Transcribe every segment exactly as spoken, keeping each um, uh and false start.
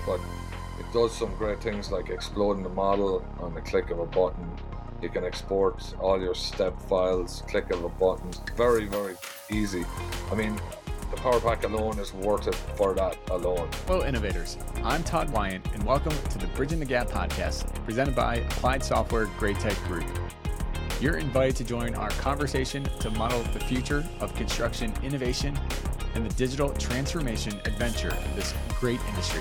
but it does some great things like exploding the model on the click of a button. You can export all your step files, click of a button. Very, very easy. I mean, the Power Pack alone is worth it for that alone. Hello, innovators. I'm Todd Wyant, and welcome to the Bridging the Gap podcast, presented by Applied Software Grade Tech Group. You're invited to join our conversation to model the future of construction innovation and the digital transformation adventure of this great industry.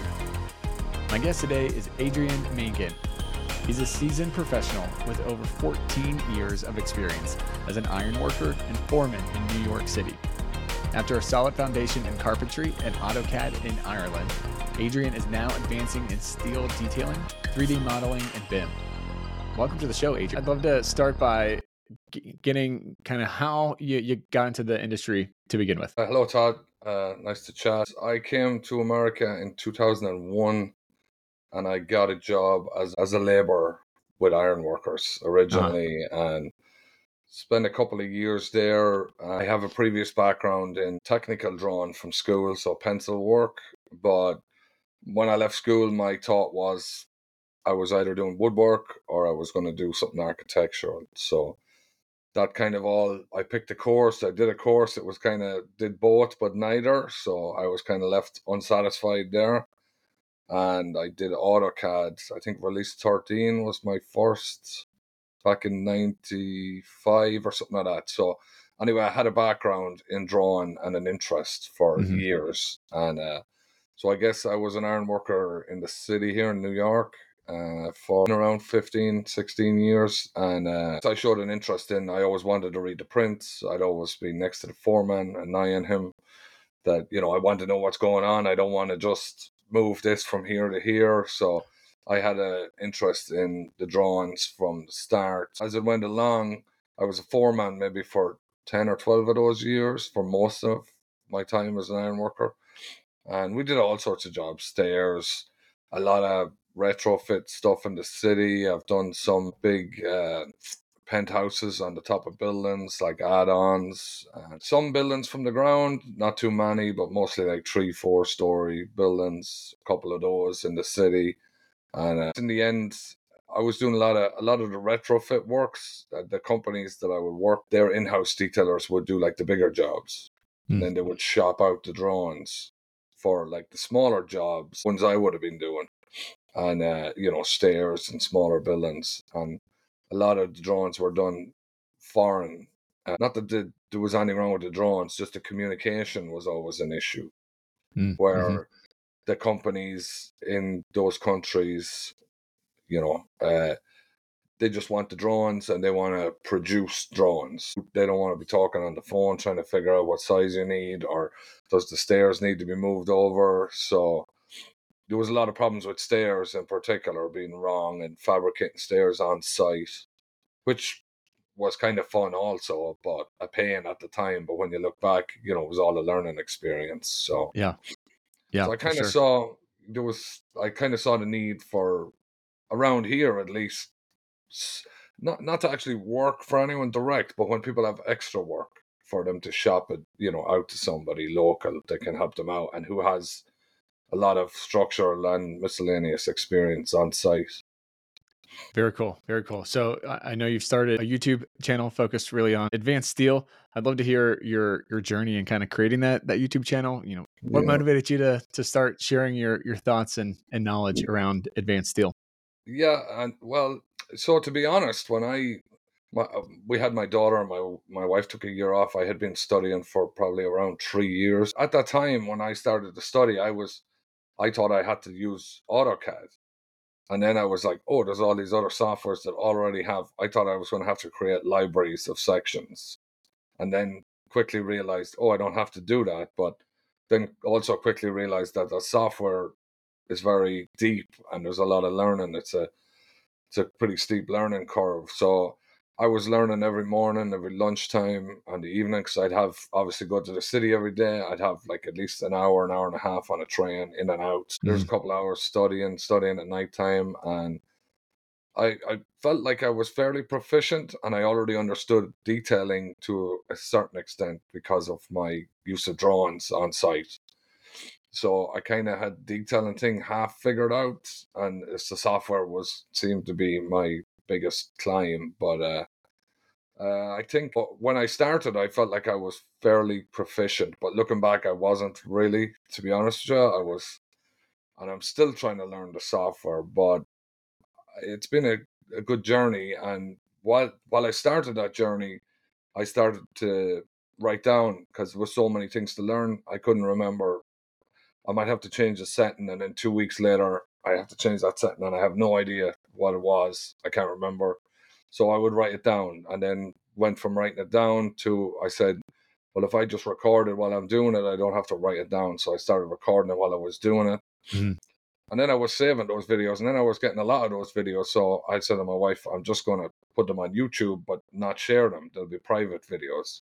My guest today is Adrian Mankin. He's a seasoned professional with over fourteen years of experience as an iron worker and foreman in New York City. After a solid foundation in carpentry and AutoCAD in Ireland, Adrian is now advancing in steel detailing, three D modeling, and B I M. Welcome to the show, Adrian. I'd love to start by g- getting kind of how you, you got into the industry to begin with. Uh, hello, Todd. Uh, nice to chat. I came to America in two thousand one and I got a job as, as a laborer with ironworkers originally uh-huh. and spent a couple of years there. I have a previous background in technical drawing from school, so pencil work. But when I left school, my thought was I was either doing woodwork or I was going to do something architectural. So that kind of all, I picked a course, I did a course, it was kind of, did both, but neither. So I was kind of left unsatisfied there. And I did AutoCAD. I think Release thirteen was my first back in ninety-five or something like that. So anyway, I had a background in drawing and an interest for mm-hmm. years. And uh, so I guess I was an iron worker in the city here in New York uh, for around fifteen, sixteen years. And uh, I showed an interest in, I always wanted to read the prints. I'd always be next to the foreman and eyeing him that, you know, I want to know what's going on. I don't want to just move this from here to here. So I had an interest in the drawings from the start. As it went along, I was a foreman maybe for ten or twelve of those years for most of my time as an iron worker. And we did all sorts of jobs, stairs, a lot of retrofit stuff in the city. I've done some big uh, penthouses on the top of buildings, like add-ons. Uh, some buildings from the ground, not too many, but mostly like three, four story buildings, a couple of those in the city. And uh, in the end, I was doing a lot of a lot of the retrofit works. Uh, the companies that I would work, their in-house detailers would do like the bigger jobs. Mm. And then they would shop out the drawings for like the smaller jobs, ones I would have been doing. And, uh, you know, stairs and smaller buildings. And a lot of the drawings were done foreign. Uh, not that the, there was anything wrong with the drawings, just the communication was always an issue. Mm. Where mm-hmm. the companies in those countries, you know, uh, they just want the drawings and they want to produce drawings. They don't want to be talking on the phone trying to figure out what size you need or does the stairs need to be moved over. So there was a lot of problems with stairs in particular being wrong and fabricating stairs on site, which was kind of fun also, but a pain at the time. But when you look back, you know, it was all a learning experience. So yeah, yeah. So I kind of sure. saw there was, I kind of saw the need for around here at least, not not to actually work for anyone direct, but when people have extra work for them to shop it, you know, out to somebody local that can help them out and who has a lot of structural and miscellaneous experience on site. Very cool. Very cool. So I know you've started a YouTube channel focused really on advanced steel. I'd love to hear your your journey and kind of creating that that YouTube channel. You know, what yeah. motivated you to to start sharing your your thoughts and, and knowledge around advanced steel? Yeah, and well, so to be honest, when I my, we had my daughter, my my wife took a year off. I had been studying for probably around three years. At that time, when I started to study, I was I thought I had to use AutoCAD. And then I was like, oh, there's all these other softwares that already have, I thought I was going to have to create libraries of sections. And then quickly realized, oh, I don't have to do that. But then also quickly realized that the software is very deep and there's a lot of learning. It's a, it's a pretty steep learning curve. So I was learning every morning, every lunchtime, and the evenings. I'd have obviously go to the city every day. I'd have like at least an hour, an hour and a half on a train in and out. Mm. There's a couple hours studying, studying at nighttime, and I I felt like I was fairly proficient, and I already understood detailing to a certain extent because of my use of drawings on site. So I kind of had detailing thing half figured out, and it's the software was seemed to be my biggest climb. But uh, uh, I think when I started, I felt like I was fairly proficient. But looking back, I wasn't really, to be honest with you. I was, and I'm still trying to learn the software. But it's been a, a good journey. And while while I started that journey, I started to write down because there were so many things to learn. I couldn't remember. I might have to change a setting, and then two weeks later, I have to change that setting, and I have no idea what it was. I can't remember. So I would write it down, and then went from writing it down to I said, well, if I just record it while I'm doing it, I don't have to write it down. So I started recording it while I was doing it. Mm-hmm. And then I was saving those videos, and then I was getting a lot of those videos. So I said to my wife, I'm just going to put them on YouTube, but not share them. They'll be private videos.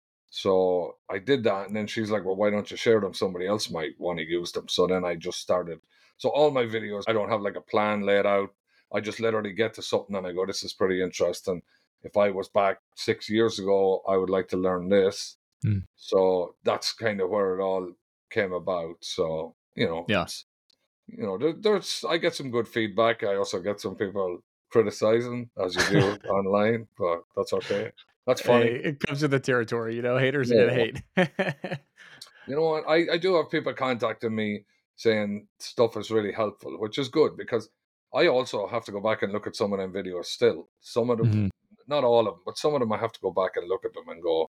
So I did that, and then she's like, well, why don't you share them? Somebody else might want to use them. So then I just started. So all my videos, I don't have like a plan laid out. I just literally get to something and I go, this is pretty interesting. If I was back six years ago, I would like to learn this. Mm. So that's kind of where it all came about. So, you know, Yeah. it's, you know, there, there's, I get some good feedback. I also get some people criticizing, as you do online, but that's okay. That's funny. Hey, it comes with the territory, you know, haters Yeah. are going to hate. You know what? I, I do have people contacting me saying stuff is really helpful, which is good because I also have to go back and look at some of them videos still. Some of them, Mm-hmm. not all of them, but some of them I have to go back and look at them and go,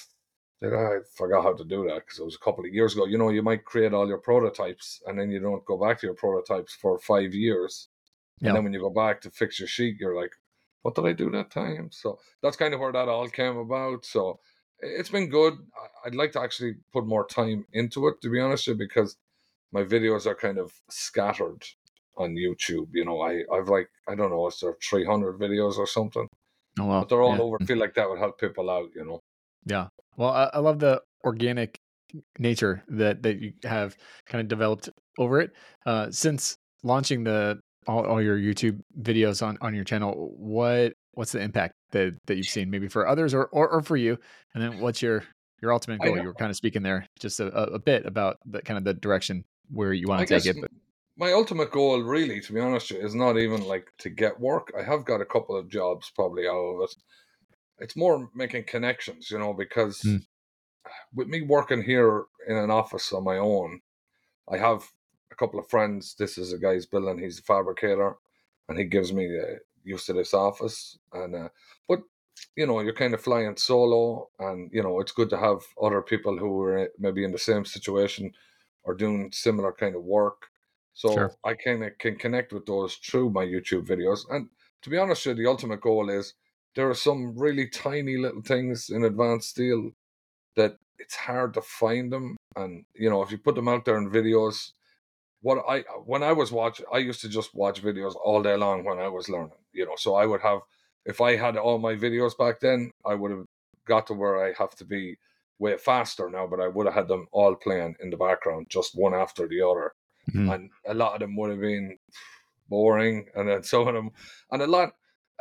did I forgot how to do that because it was a couple of years ago. You know, you might create all your prototypes and then you don't go back to your prototypes for five years. And Yeah. then when you go back to fix your sheet, you're like, what did I do that time? So that's kind of where that all came about. So it's been good. I- I'd like to actually put more time into it, to be honest with you, because my videos are kind of scattered on YouTube. You know, I, I've like, I don't know, is there three hundred videos or something? Oh, well. But they're all Yeah. over. I feel like that would help people out, you know. Yeah. Well, I, I love the organic nature that that you have kind of developed over it. Uh, since launching the all, all your YouTube videos on on your channel, what what's the impact that that you've seen maybe for others or or, or for you? And then what's your your ultimate I, goal? You were kind of speaking there just a, a a bit about the kind of the direction where you I want to take guess it. But my ultimate goal, really, to be honest with you, is not even like to get work. I have got a couple of jobs probably out of it. It's more making connections, you know, because mm, with me working here in an office on my own, I have a couple of friends. This is a guy's building. He's a fabricator, and he gives me uh, use to this office. And uh, but you know, you're kind of flying solo, and you know, it's good to have other people who are maybe in the same situation or doing similar kind of work. sure. So I kind of can connect with those through my YouTube videos. And to be honest with you, the ultimate goal is there are some really tiny little things in advanced steel that it's hard to find them. And you know, if you put them out there in videos, what I when I was watching, I used to just watch videos all day long when I was learning. You know, so I would have if I had all my videos back then, I would have got to where I have to be way faster now, but I would have had them all playing in the background, just one after the other. Mhm. And a lot of them would have been boring, and then some of them, and a lot.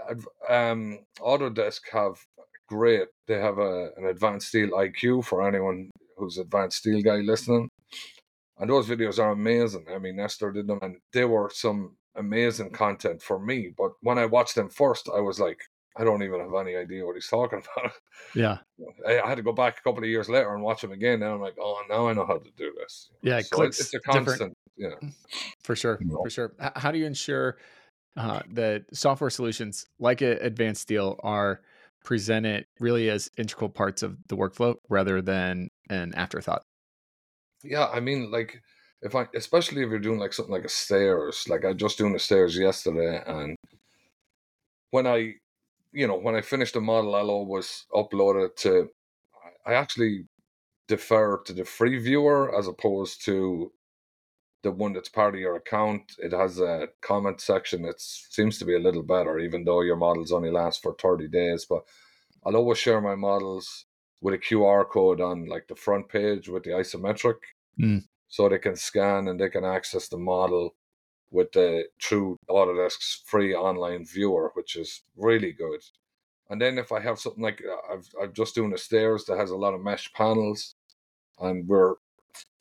Um, Autodesk have great. They have a an advanced steel I Q for anyone who's advanced steel guy listening, and those videos are amazing. I mean, Nestor did them, and they were some amazing content for me. But when I watched them first, I was like, I don't even have any idea what he's talking about. Yeah. I, I had to go back a couple of years later and watch them again, and I'm like, oh, now I know how to do this. Yeah. It So it, it's clicks a different constant, yeah. for sure. You know. For sure. H- how do you ensure uh, that software solutions like a Advanced Steel are presented really as integral parts of the workflow rather than an afterthought? Yeah, I mean, like if I, especially if you're doing like something like a stairs, like I just doing the stairs yesterday, and when I, you know, when I finished the model, I'll always upload it to. I actually defer to the free viewer as opposed to the one that's part of your account. It has a comment section. It seems to be a little better, even though your models only last for thirty days. But I'll always share my models with a Q R code on like the front page with the isometric, Mm, so they can scan and they can access the model with the through Autodesk's free online viewer, which is really good. And then if I have something like uh, I've I'm just doing the stairs that has a lot of mesh panels, and we're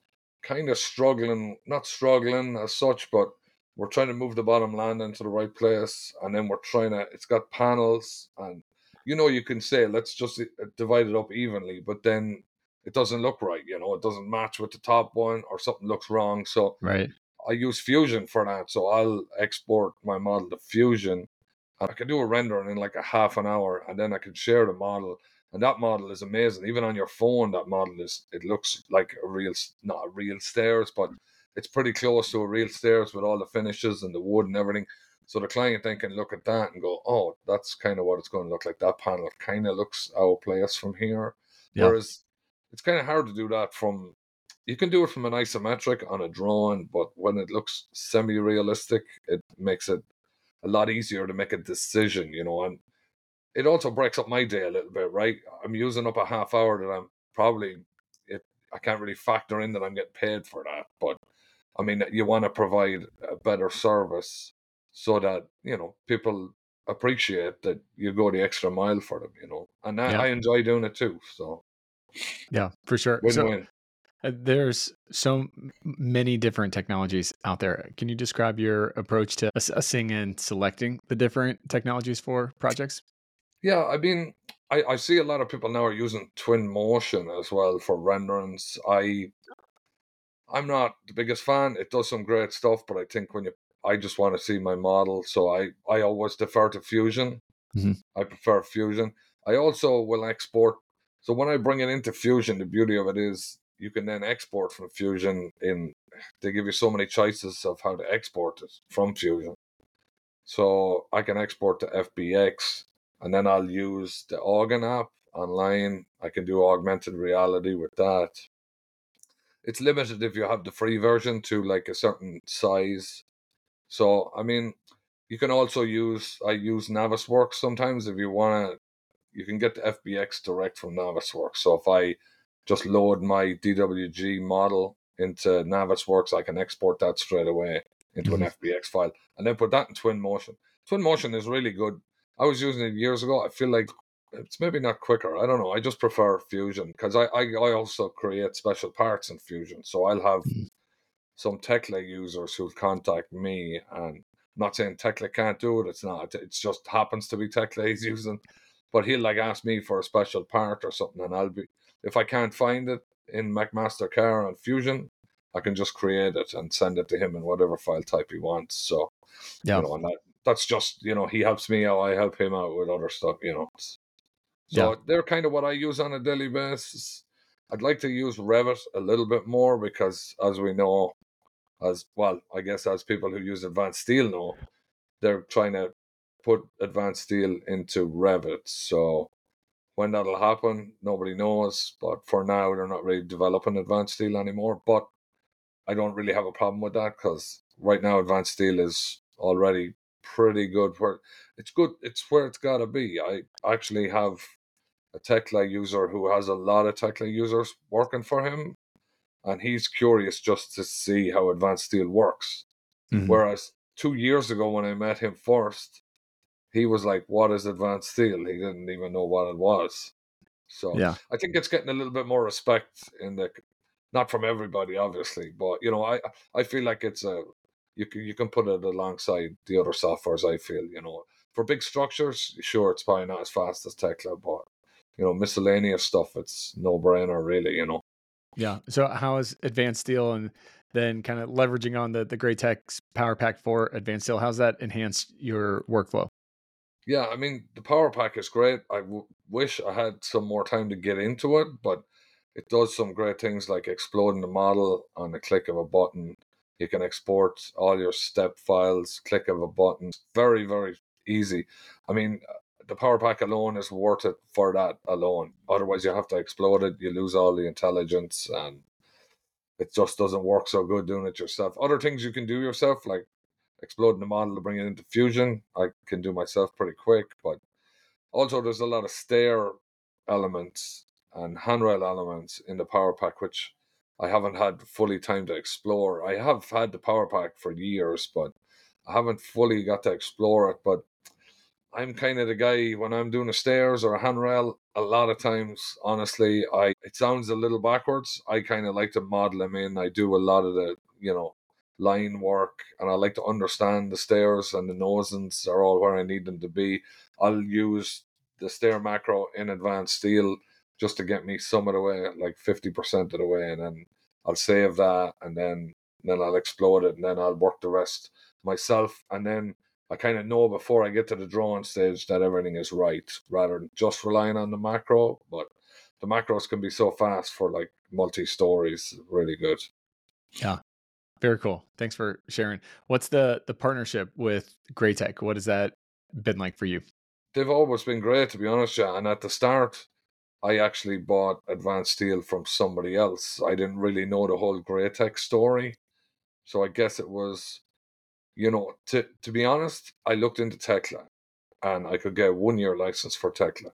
kind of struggling, not struggling as such, but we're trying to move the bottom land into the right place. And then we're trying to, it's got panels and, you know, you can say, let's just divide it up evenly, but then it doesn't look right. You know, it doesn't match with the top one or something looks wrong. So Right. I use Fusion for that. So I'll export my model to Fusion. I can do a rendering in like a half an hour and then I can share the model. And that model is amazing. Even on your phone, that model is, it looks like a real, not a real stairs, but it's pretty close to a real stairs with all the finishes and the wood and everything. So the client then can look at that and go, oh, that's kind of what it's going to look like. That panel kind of looks out of place from here. Yeah. Whereas it's kind of hard to do that from, you can do it from an isometric on a drone, but when it looks semi-realistic, it makes it a lot easier to make a decision, you know, and it also breaks up my day a little bit, right? I'm using up a half hour that I'm probably, it, I can't really factor in that I'm getting paid for that. But I mean, you want to provide a better service so that, you know, people appreciate that you go the extra mile for them, you know, and I, Yeah. I enjoy doing it too. So Yeah, for sure. So win-win. uh, there's so m- many different technologies out there. Can you describe your approach to assessing and selecting the different technologies for projects? Yeah, I mean, I, I see a lot of people now are using Twin Motion as well for renderings. I I'm not the biggest fan. It does some great stuff, but I think when you I just want to see my model, so I I always defer to Fusion. Hmm. I prefer Fusion. I also will export. So when I bring it into Fusion, the beauty of it is you can then export from Fusion. In they give you so many choices of how to export it from Fusion. So I can export to F B X, and then I'll use the Organ app online. I can do augmented reality with that. It's limited if you have the free version to like a certain size. So I mean, you can also use I use Navisworks sometimes if you wanna. You can get the F B X direct from Navisworks. So if I just load my D W G model into Navisworks, I can export that straight away into an Hmm. F B X file and then put that in Twinmotion. Twinmotion is really good. I was using it years ago. I feel like it's maybe not quicker. I don't know. I just prefer Fusion because I, I, I also create special parts in Fusion. So I'll have some Tekla users who'll contact me, and I'm not saying Tekla can't do it. It's not. It just happens to be Tekla he's using, but he'll like ask me for a special part or something, and I'll be if I can't find it in McMaster Car and Fusion, I can just create it and send it to him in whatever file type he wants. So you Yeah. know, and that that's just you know he helps me out, I help him out with other stuff. You know, Yeah. so they're kind of what I use on a daily basis. I'd like to use Revit a little bit more because, as we know, as well, I guess as people who use Advanced Steel know, they're trying to put Advanced Steel into Revit. So when that'll happen, nobody knows. But for now, they're not really developing Advanced Steel anymore. But I don't really have a problem with that because right now, Advanced Steel is already pretty good. Where it's good, it's where it's got to be. I actually have a Tekla user who has a lot of Tekla users working for him, and he's curious just to see how Advanced Steel works. Hmm. Whereas two years ago when I met him first, he was like, "What is Advanced Steel?" He didn't even know what it was. So Yeah. I think it's getting a little bit more respect in the, not from everybody, obviously, but you know, I I feel like it's a you can you can put it alongside the other softwares. I feel you know for big structures, sure, it's probably not as fast as Tekla, but you know, miscellaneous stuff, it's no brainer, really. You know. Yeah. So how is Advanced Steel and then kind of leveraging on the the Greatex Power Pack for Advanced Steel? How's that enhanced your workflow? Yeah, I mean, the Power Pack is great. I w- wish I had some more time to get into it, but it does some great things like exploding the model on the click of a button. You can export all your step files, click of a button. Very, very easy. I mean, uh, the Power Pack alone is worth it for that alone. Otherwise, you have to explode it. You lose all the intelligence, and it just doesn't work so good doing it yourself. Other things you can do yourself, like exploding the model to bring it into Fusion, I can do myself pretty quick, but also, there's a lot of stair elements and handrail elements in the Power Pack, which I haven't had fully time to explore. I have had the Power Pack for years, but I haven't fully got to explore it. But I'm kind of the guy when I'm doing a stairs or a handrail, a lot of times, honestly, I it sounds a little backwards. I kind of like to model them in. I do a lot of the, you know, line work, and I like to understand the stairs and the nosings are all where I need them to be. I'll use the stair macro in Advanced Steel just to get me some of the way, like fifty percent of the way, and then I'll save that, and then then I'll explode it, and then I'll work the rest myself, and then I kind of know before I get to the drawing stage that everything is right, rather than just relying on the macro. But the macros can be so fast for like multi-stories, really good. Yeah, very cool. Thanks for sharing. What's the the partnership with Greatech? What has that been like for you? They've always been great, to be honest, yeah. And at the start, I actually bought Advanced Steel from somebody else. I didn't really know the whole Greatech story, so I guess it was, you know, to to be honest, I looked into Tekla, and I could get a one year license for Tekla.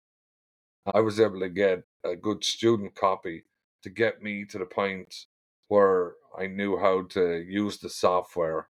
I was able to get a good student copy to get me to the point where I knew how to use the software.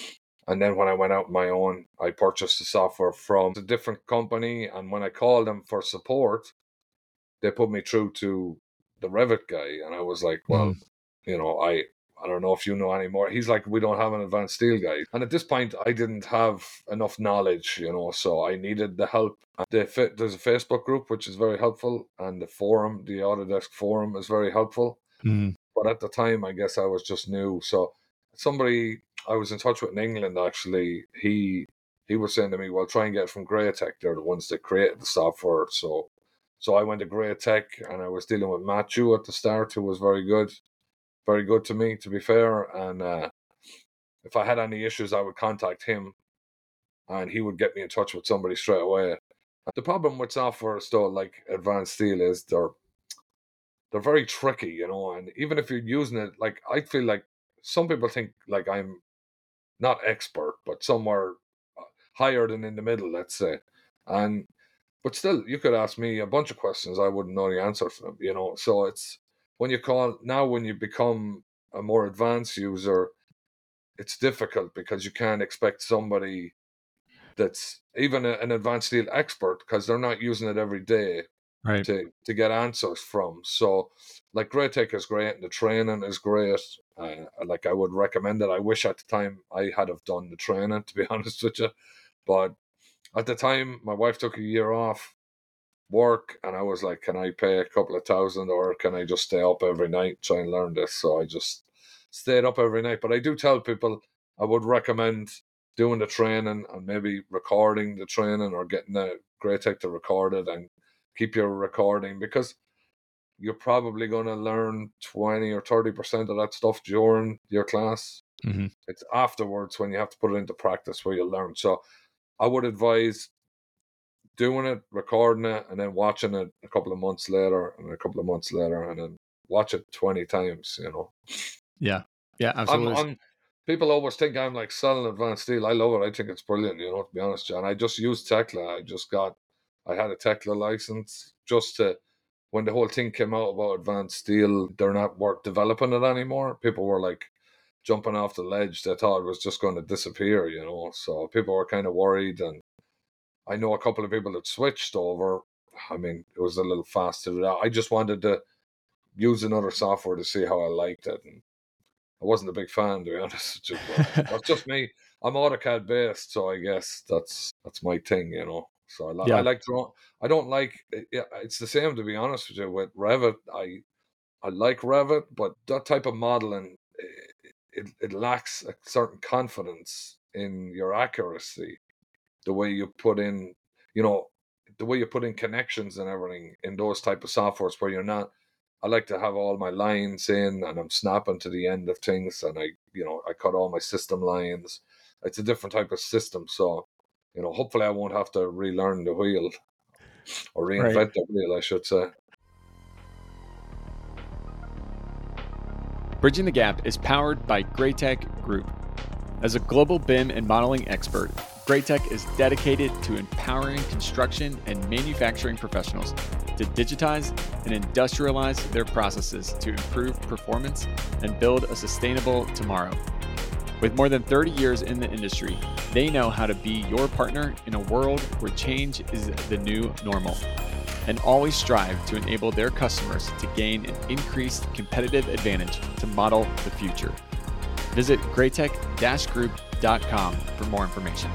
And then when I went out on my own, I purchased the software from a different company. And when I called them for support, they put me through to the Revit guy. And I was like, well, Mm. you know, I I don't know if you know anymore. He's like, we don't have an Advanced Steel guy. And at this point, I didn't have enough knowledge, you know, so I needed the help. The, there's a Facebook group, which is very helpful. And the forum, the Autodesk forum is very helpful. Mm. But at the time, I guess I was just new. So somebody I was in touch with in England, actually, he he was saying to me, well, try and get it from Greatech. They're the ones that created the software. So so I went to Greatech, and I was dealing with Matthew at the start, who was very good. Very good to me, to be fair. And uh, if I had any issues, I would contact him, and he would get me in touch with somebody straight away. The problem with software though, like Advanced Steel, is they're they're very tricky, you know. And even if you're using it, like I feel like some people think like I'm not expert, but somewhere higher than in the middle, let's say. And but still, you could ask me a bunch of questions, I wouldn't know the answer to them, you know. So it's when you call now, when you become a more advanced user, it's difficult because you can't expect somebody that's even a, an Advanced Steel expert, because they're not using it every day, Right. to to get answers from. So like Greatech is great, and the training is great. Uh, like I would recommend it. I wish at the time I had have done the training, to be honest with you. But at the time, my wife took a year off work, and I was like, can I pay a couple of thousand, or can I just stay up every night try and learn this? So I just stayed up every night. But I do tell people I would recommend doing the training and maybe recording the training, or getting a Greatech to record it and keep your recording, because you're probably going to learn twenty or thirty percent of that stuff during your class. Mm-hmm. It's afterwards when you have to put it into practice where you learn. So I would advise doing it, recording it, and then watching it a couple of months later, and a couple of months later, and then watch it twenty times, you know. Yeah. Yeah, I'm, absolutely. I'm, people always think I'm like selling Advanced Steel. I love it. I think it's brilliant, you know, to be honest, John. I just used Tekla. I just got, I had a Tekla license just to, when the whole thing came out about Advanced Steel, they're not worth developing it anymore. People were like jumping off the ledge. They thought it was just going to disappear, you know. So people were kind of worried, and I know a couple of people that switched over. I mean, it was a little fast to do that. I just wanted to use another software to see how I liked it. And I wasn't a big fan, to be honest with you, but that's just me. I'm AutoCAD based, so I guess that's that's my thing, you know. So I, li- Yeah. I like draw. I don't like. Yeah, it's the same, to be honest with you. With Revit, I I like Revit, but that type of modeling, it, it, it lacks a certain confidence in your accuracy. The way you put in, you know, the way you put in connections and everything in those type of softwares, where you're not. I like to have all my lines in, and I'm snapping to the end of things, and I, you know, I cut all my system lines. It's a different type of system, so, you know, hopefully I won't have to relearn the wheel, or reinvent Right. the wheel, I should say. Bridging the Gap is powered by Greatech Group. As a global B I M and modeling expert, Greatech is dedicated to empowering construction and manufacturing professionals to digitize and industrialize their processes to improve performance and build a sustainable tomorrow. With more than thirty years in the industry, they know how to be your partner in a world where change is the new normal, and always strive to enable their customers to gain an increased competitive advantage to model the future. Visit greatech dash group dot com for more information.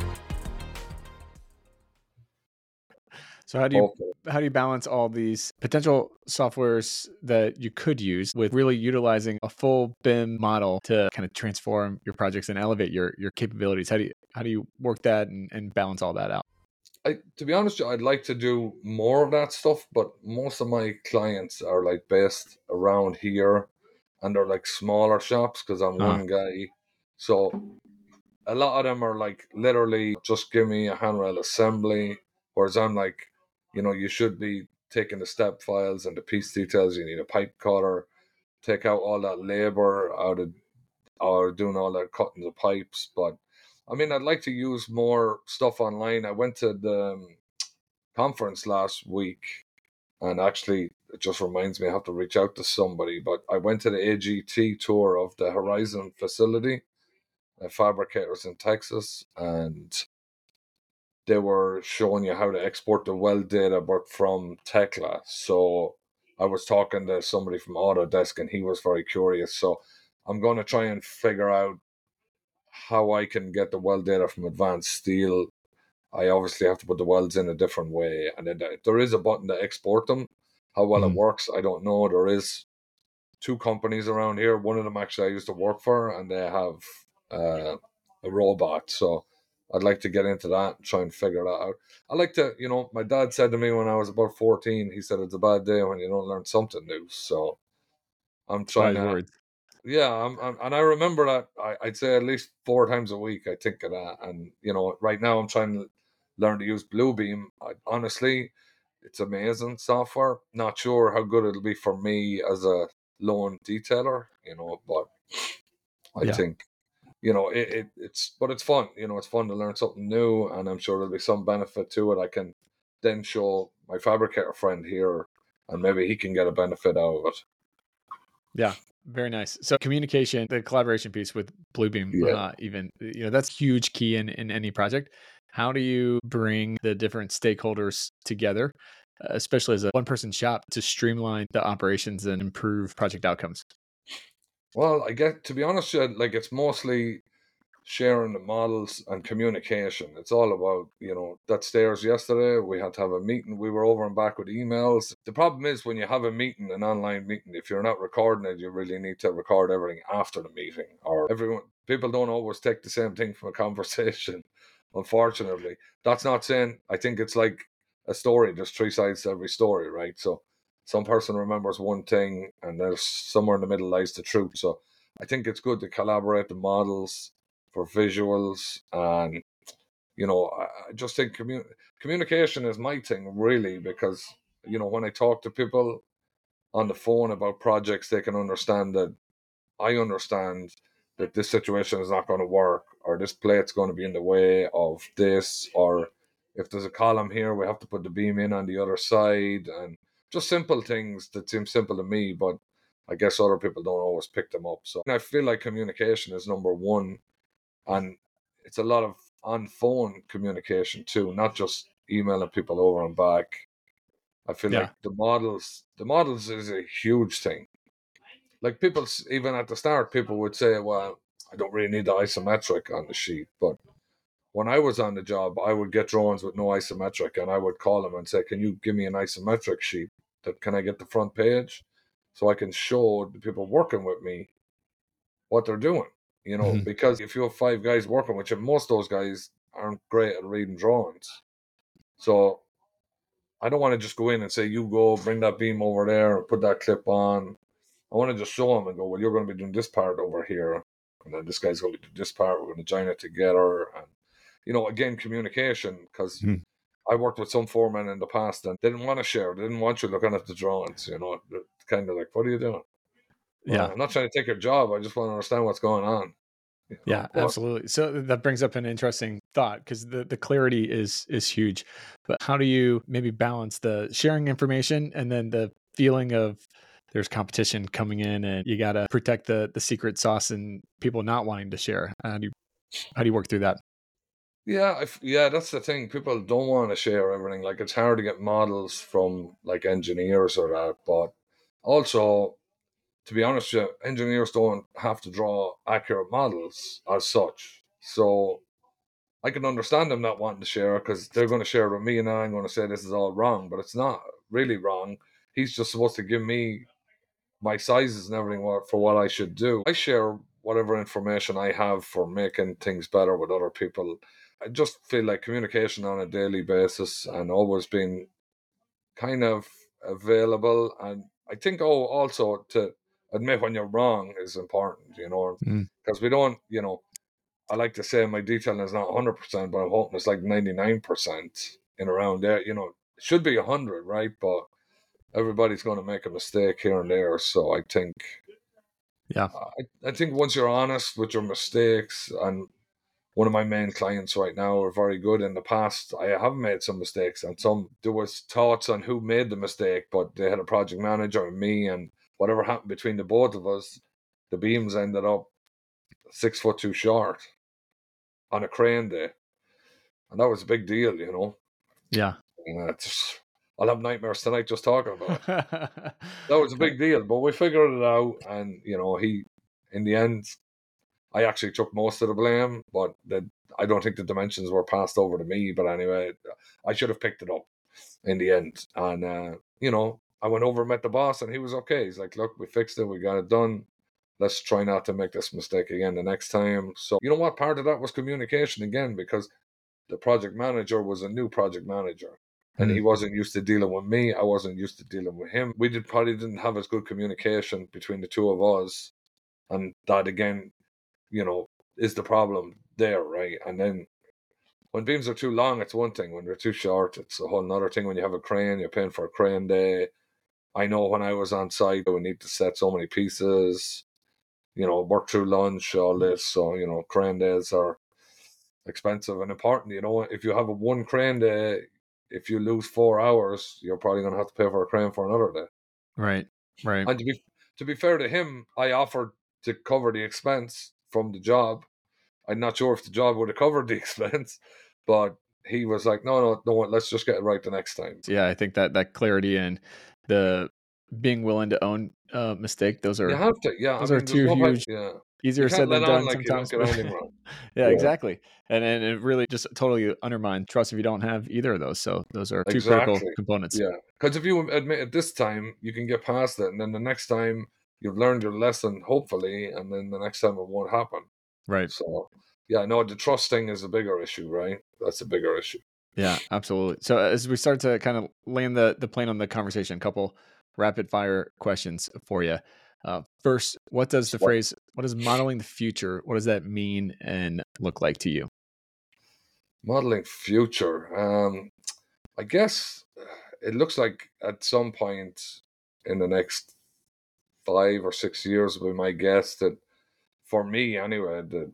So how do you Hopefully. how do you balance all these potential softwares that you could use with really utilizing a full B I M model to kind of transform your projects and elevate your your capabilities? How do you how do you work that and, and balance all that out? I, to be honest, I'd like to do more of that stuff, but most of my clients are like based around here, and they're like smaller shops because I'm Uh-huh. one guy. So a lot of them are like literally just give me a handrail assembly, whereas I'm like, you know, you should be taking the step files and the piece details. You need a pipe cutter, take out all that labor out of, or doing all that cutting the pipes. But I mean, I'd like to use more stuff online. I went to the um, conference last week, and actually, it just reminds me I have to reach out to somebody. But I went to the A G T tour of the Horizon facility, uh, fabricators in Texas, and they were showing you how to export the weld data, but from Tekla. So I was talking to somebody from Autodesk, and he was very curious. So I'm going to try and figure out how I can get the weld data from Advanced Steel. I obviously have to put the welds in a different way, and then there is a button to export them. How well it Mhm. works, I don't know. There is two companies around here. One of them actually I used to work for, and they have uh, a robot. So I'd like to get into that and try and figure that out. I like to, you know, my dad said to me when I was about fourteen, he said it's a bad day when you don't learn something new. So I'm trying Wise to, words. yeah, I'm, I'm and I remember that I, I'd say at least four times a week I think of that. And you know, right now I'm trying to learn to use Bluebeam. I, honestly, it's amazing software. Not sure how good it'll be for me as a loan detailer, you know, but I Yeah. think, you know, it, it it's but it's fun. You know, it's fun to learn something new, and I'm sure there'll be some benefit to it. I can then show my fabricator friend here, and maybe he can get a benefit out of it. Yeah. Very nice. So communication, the collaboration piece with Bluebeam, Yeah. uh, even, you know, that's huge key in, in any project. How do you bring the different stakeholders together, uh, especially as a one person shop, to streamline the operations and improve project outcomes? Well, I get to be honest, yeah, like it's mostly sharing the models and communication. It's all about, you know, that stairs yesterday. We had to have a meeting. We were over and back with emails. The problem is when you have a meeting, an online meeting, if you're not recording it, you really need to record everything after the meeting. Or everyone, people don't always take the same thing from a conversation, unfortunately. That's not saying, I think it's like a story. There's three sides to every story, right? So some person remembers one thing and there's somewhere in the middle lies the truth. So I think it's good to collaborate the models for visuals, and you know I, I just think commu- communication is my thing really, because you know when I talk to people on the phone about projects, they can understand that I understand that this situation is not going to work, or this plate's going to be in the way of this, or if there's a column here we have to put the beam in on the other side, and just simple things that seem simple to me, but I guess other people don't always pick them up. So I feel like communication is number one, and it's a lot of on phone communication too, not just emailing people over and back. I feel Yeah. like the models, the models is a huge thing. Like people, even at the start, people would say, "Well, I don't really need the isometric on the sheet." But when I was on the job, I would get drawings with no isometric, and I would call them and say, "Can you give me an isometric sheet? That can I get the front page, so I can show the people working with me what they're doing?" You know, Mhm. because if you have five guys working with you, most of those guys aren't great at reading drawings. So I don't want to just go in and say, "You go bring that beam over there and put that clip on." I want to just show them and go, "Well, you're going to be doing this part over here, and then this guy's going to be doing this part. We're going to join it together." And you know, again, communication, because Mhm. I worked with some foremen in the past and they didn't want to share. They didn't want you looking at the drawings. You know, they're kind of like, "What are you doing?" Well, Yeah. I'm not trying to take your job. I just want to understand what's going on. You Yeah, know, but absolutely. So that brings up an interesting thought, because the, the clarity is is huge. But how do you maybe balance the sharing information and then the feeling of there's competition coming in and you got to protect the the secret sauce and people not wanting to share. How do you, how do you work through that? Yeah, I f yeah, that's the thing. People don't want to share everything. Like it's hard to get models from like engineers or that, but also, to be honest, with you, engineers don't have to draw accurate models as such. So I can understand them not wanting to share because they're going to share it with me, and I'm going to say this is all wrong, but it's not really wrong. He's just supposed to give me my sizes and everything what- for what I should do. I share whatever information I have for making things better with other people. I just feel like communication on a daily basis and always being kind of available. And I think, oh, also to admit when you're wrong is important, you know, Mm. because we don't, you know, I like to say my detailing is not one hundred percent, but I'm hoping it's like ninety-nine percent in around there. You know, it should be one hundred, right? But everybody's going to make a mistake here and there. So I think, Yeah. I, I think once you're honest with your mistakes, and one of my main clients right now are very good. In the past, I have made some mistakes, and some there was thoughts on who made the mistake, but they had a project manager and me, and whatever happened between the both of us, the beams ended up six foot too short on a crane day, and that was a big deal, you know. Yeah. And it's, I'll have nightmares tonight just talking about it. That was a big deal, but we figured it out, and you know, he, in the end, I actually took most of the blame, but the, I don't think the dimensions were passed over to me. But anyway, I should have picked it up in the end. And, uh, you know, I went over and met the boss, and he was okay. He's like, look, we fixed it. We got it done. Let's try not to make this mistake again the next time. So, you know what? Part of that was communication again, because the project manager was a new project manager. And he Mm. wasn't used to dealing with me. I wasn't used to dealing with him. We did probably didn't have as good communication between the two of us. And that, again, you know, is the problem there, right? And then when beams are too long, it's one thing. When they're too short, it's a whole another thing. When you have a crane, you're paying for a crane day. I know when I was on site, we need to set so many pieces, you know, work through lunch, all this. So, you know, crane days are expensive and important. You know, if you have a one crane day, if you lose four hours, you're probably going to have to pay for a crane for another day. Right. Right. And to be to be fair to him, I offered to cover the expense from the job. I'm not sure if the job would have covered the expense, but he was like, no, no, no, let's just get it right the next time. Yeah, I think that that clarity and the being willing to own a mistake, those You are have to, yeah. I those are mean, there's two no, huge, yeah. You easier can't said let than on done like you don't sometimes. get But anything wrong. yeah, Yeah, exactly. And and it really just totally undermines trust if you don't have either of those. So those are two critical exactly. components. Yeah. Because if you admit it this time, you can get past it. And then the next time you've learned your lesson, hopefully, and then the next time it won't happen. Right. So, yeah, no, the trust thing is a bigger issue, right? That's a bigger issue. Yeah, absolutely. So as we start to kind of land the the plane on the conversation, a couple rapid fire questions for you. Uh, first, what does the What phrase "what is modeling the future"? What does that mean and look like to you? modeling future? Um, I guess uh, it looks like at some point in the next five or six years, we might guess that for me anyway, the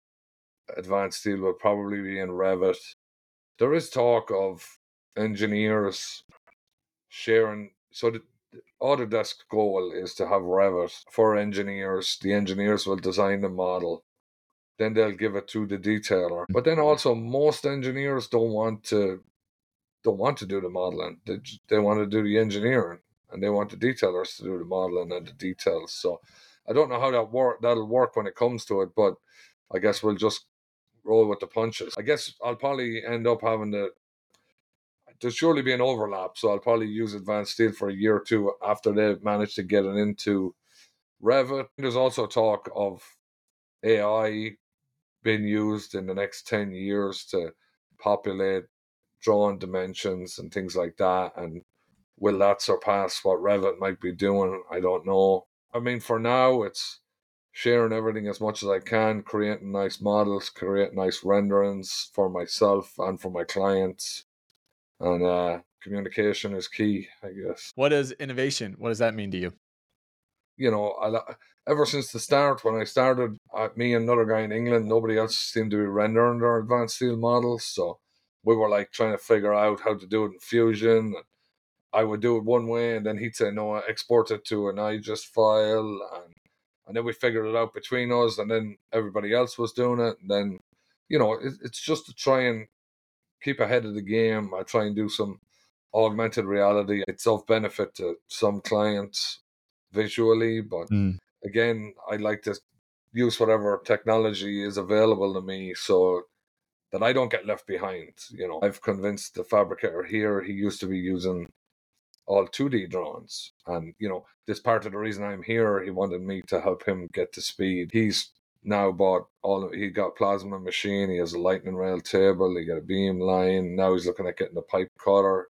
advanced steel will probably be in Revit. There is talk of engineers sharing. So the Autodesk goal is to have Revit for engineers. The engineers will design the model. Then they'll give it to the detailer. But then also most engineers don't want to don't want to do the modeling. They, they want to do the engineering, and they want the detailers to do the modeling and the details. So I don't know how that work that'll work when it comes to it, but I guess we'll just roll with the punches. I guess I'll probably end up having to. There's surely be an overlap, so I'll probably use Advanced Steel for a year or two after they've managed to get it into Revit. There's also talk of A I being used in the next ten years to populate drawing dimensions and things like that. And will that surpass what Revit might be doing? I don't know. I mean, for now, it's sharing everything as much as I can, creating nice models, creating nice renderings for myself and for my clients. And uh, communication is key, I guess. What is innovation? What does that mean to you? You know, I, ever since the start, when I started, uh, me and another guy in England, nobody else seemed to be rendering their advanced steel models. So we were like trying to figure out how to do it in Fusion. I would do it one way, and then he'd say, no, export it to an iGest file. And, and then we figured it out between us, and then everybody else was doing it. And then, you know, it, it's just to try and keep ahead of the game. I try and do some augmented reality. It's of benefit to some clients visually, but Mm. again, I like to use whatever technology is available to me so that I don't get left behind. You know, I've convinced the fabricator here, he used to be using all two D drawings. And, you know, this part of the reason I'm here, he wanted me to help him get to speed. He's now bought all, he got plasma machine, he has a lightning rail table, he got a beam line. Now he's looking at getting a pipe cutter.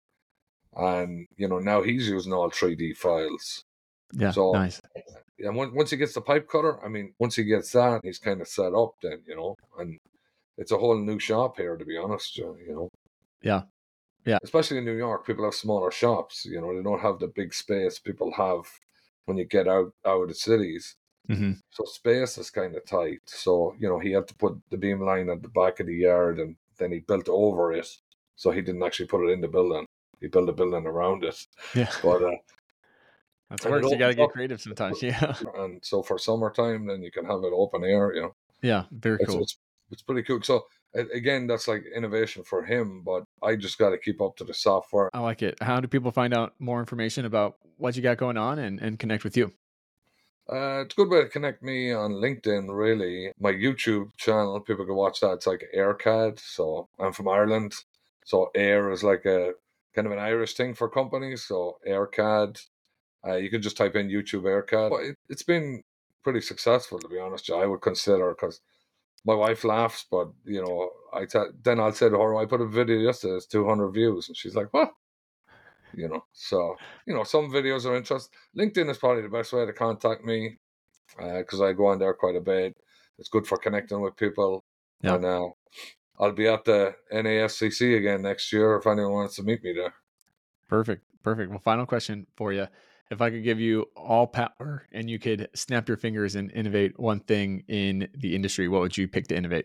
And, you know, now he's using all three D files. Yeah, so, nice. And once he gets the pipe cutter, I mean, once he gets that, he's kind of set up then, you know, and it's a whole new shop here, to be honest, you know. Yeah. Yeah. Especially in New York, people have smaller shops, you know, they don't have the big space people have when you get out, out of the cities. Mm-hmm. So space is kind of tight. So, you know, he had to put the beam line at the back of the yard, and then he built over it. So he didn't actually put it in the building. He built a building around it. Yeah. But, uh, That's works. You got to get creative sometimes. Yeah. And so for summertime, then you can have it open air, you know. Yeah. Very it's, cool. It's, it's pretty cool. So again, that's like innovation for him, but I just got to keep up to the software. I like it. How do people find out more information about what you got going on and, and connect with you? Uh, it's a good way to connect me on LinkedIn, really. My YouTube channel, people can watch that. It's like AirCAD. So I'm from Ireland. So Air is like a kind of an Irish thing for companies. So AirCAD. Uh, you can just type in YouTube AirCAD. But it, it's been pretty successful, to be honest. I would consider, because my wife laughs, but you know, I t- then I'll say to her, I put a video yesterday, it's two hundred views, and she's like, what? You know, so you know, some videos are interesting. LinkedIn is probably the best way to contact me, because uh, I go on there quite a bit. It's good for connecting with people. Yeah. And uh, I'll be at the N A S C C again next year if anyone wants to meet me there. Perfect. Perfect. Well, final question for you. If I could give you all power and you could snap your fingers and innovate one thing in the industry, what would you pick to innovate?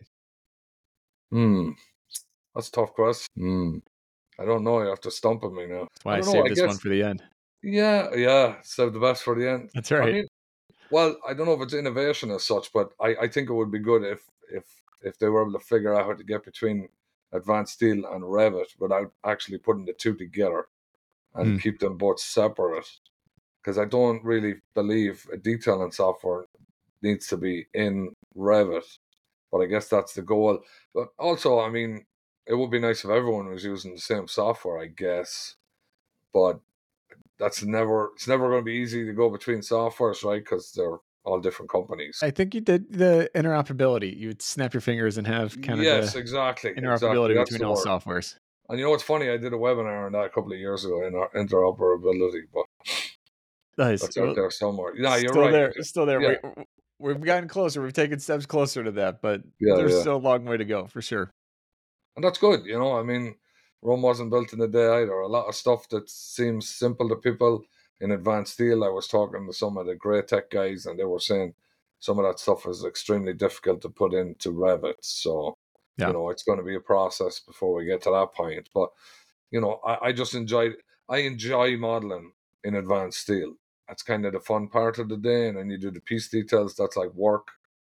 Hmm. That's a tough question. Hmm. I don't know. You have to stump me now. That's why I, I saved know, I this guess, one for the end. Yeah. Yeah. Save the best for the end. That's right. I mean, well, I don't know if it's innovation as such, but I, I think it would be good if, if, if they were able to figure out how to get between Advanced Steel and Revit without actually putting the two together and mm. keep them both separate. Because I don't really believe a detailing software needs to be in Revit, but I guess that's the goal. But also, I mean, it would be nice if everyone was using the same software, I guess. But that's never, it's never going to be easy to go between softwares, right? Because they're all different companies. I think you did the interoperability. You would snap your fingers and have kind yes, of the exactly, interoperability exactly. between all word. softwares. And you know what's funny? I did a webinar on that a couple of years ago in interoperability, but nice. that's out well, there somewhere. No, you're still right. There, still there. Yeah. We, we've gotten closer. We've taken steps closer to that, but yeah, there's yeah. still a long way to go for sure. And that's good. You know, I mean, Rome wasn't built in a day either. A lot of stuff that seems simple to people in Advanced Steel, I was talking to some of the great tech guys, and they were saying some of that stuff is extremely difficult to put into Revit. So, yeah. you know, it's going to be a process before we get to that point. But, you know, I, I just enjoyed, I enjoy modeling in Advanced Steel. That's kind of the fun part of the day. And then you do the piece details, that's like work.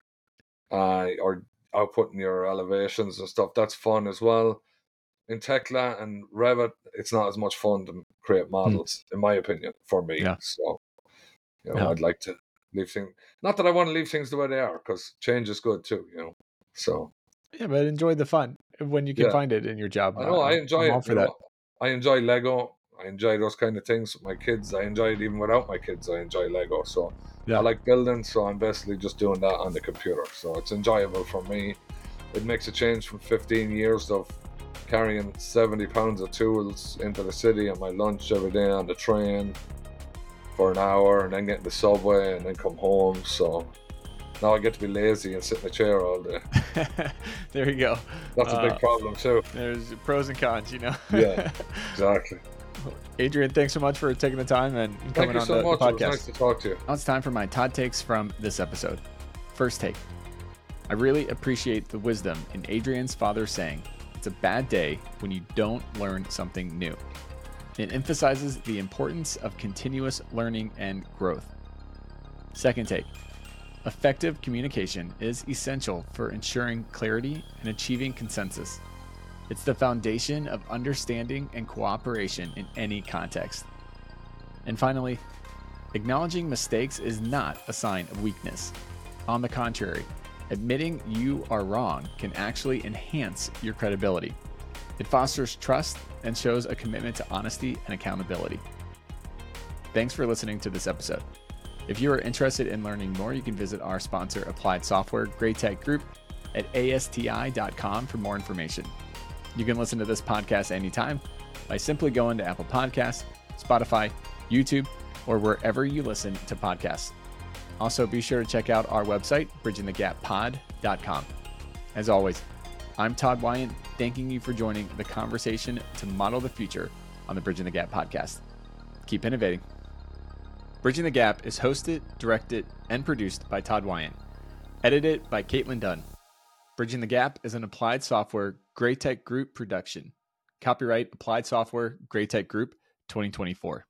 Uh, or outputting your elevations and stuff. That's fun as well. In Tekla and Revit, it's not as much fun to create models, hmm. in my opinion, for me. Yeah. So, you know, yeah. I'd like to leave things, not that I want to leave things the way they are, because change is good too, you know. So, yeah, but enjoy the fun when you can yeah. find it in your job. I know, I enjoy I'm it. All for that. Know, I enjoy Lego. I enjoy those kind of things with my kids. I enjoy it even without my kids. I enjoy Lego. So, yeah. I like building, so I'm basically just doing that on the computer. So, it's enjoyable for me. It makes a change from fifteen years of carrying seventy pounds of tools into the city on my lunch every day on the train for an hour, and then get in the subway and then come home. So now I get to be lazy and sit in a chair all day. There you go. That's a big uh, problem too. There's pros and cons, you know. Yeah, exactly. Adrian, thanks so much for taking the time and coming Thank you on so the, much. the podcast. It was nice to talk to you. Now it's time for my Todd takes from this episode. First take. I really appreciate the wisdom in Adrian's father saying, it's a bad day when you don't learn something new. It emphasizes the importance of continuous learning and growth. Second take, effective communication is essential for ensuring clarity and achieving consensus. It's the foundation of understanding and cooperation in any context. And finally, acknowledging mistakes is not a sign of weakness. On the contrary, admitting you are wrong can actually enhance your credibility. It fosters trust and shows a commitment to honesty and accountability. Thanks for listening to this episode. If you are interested in learning more, you can visit our sponsor, Applied Software Greatech Group, at A S T I dot com for more information. You can listen to this podcast anytime by simply going to Apple Podcasts, Spotify, YouTube, or wherever you listen to podcasts. Also, be sure to check out our website, bridging the gap pod dot com. As always, I'm Todd Wyant, thanking you for joining the conversation to model the future on the Bridging the Gap podcast. Keep innovating. Bridging the Gap is hosted, directed, and produced by Todd Wyant. Edited by Caitlin Dunn. Bridging the Gap is an Applied Software Greatech Group production. Copyright Applied Software Greatech Group twenty twenty-four.